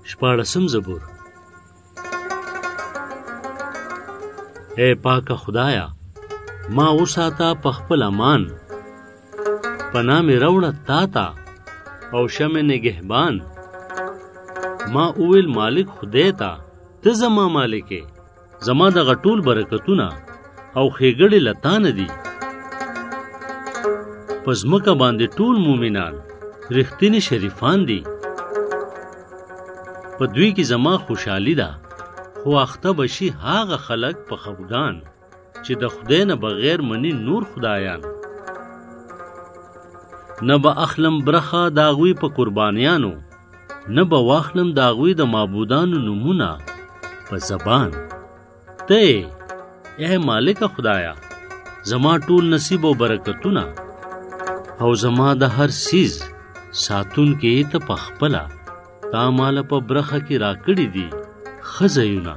شپاړسم زبور. اے پاک خدایا ما وساته په خپل امان، پناه مې راوړه تا ته او شمع نگهبان. ما اویل مالک خدای ته ته زما مالکې، زما دغه ټول برکتونه او ښېګړې له تا نه دي. په ځمکه باندې ټول مومنان رښتیني شریفان دي. په دوی کې زما خوشحالي ده، خو اخته بشي هغه خلک په خفګان چې د خدای نه بغیر مني نور خدایان. نه به اخلم برخه د هغوی په قربانیانو، نه به واخلم د هغوی د معبودانو نومونه په زبان. ته ای مالک خدایا زما ټول نصیب او برکتونه او زما د هر سیز ساتون کې ته په خپله تا مال په برخه کې راکړي دي ښه ځایونه.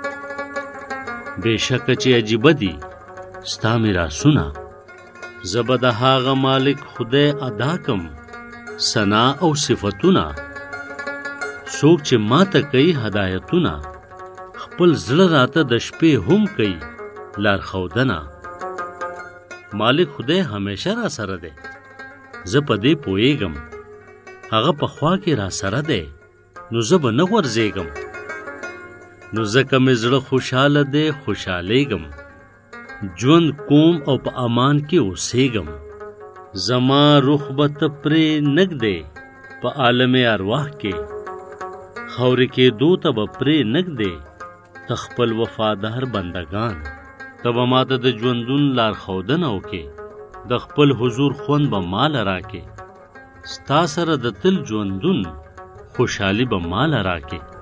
بېشکه چې عجیبه دي ستا میراثونه، زه به د هغه مالک خدای ادا کم ثنا او صفتونه. څوک چې ماته کوي هدایتونه، خپل زړه راته د شپې هم کوي لارښودنه. مالک خدای همیشه را سره دی، زه په دې پوهیږم. هغه په خوا کې را سره دی، نو زه به نه غورځېږم. نو ځکه مې زړه خوشحاله دی خوشحالیږم، ژوند کوم او په امان کې اوسېږم. زما روح به ته پرې نږدې په عالم ارواح کې، خاورې کېدو ته به پرې نږدې ته خپل وفادار بندگان. ته به ماته د ژوندون لارښودنه وکې، د خپل حضور خوند به ماله راکې. ستا سره د تل ژوندون خوشحالي به ماله راکې.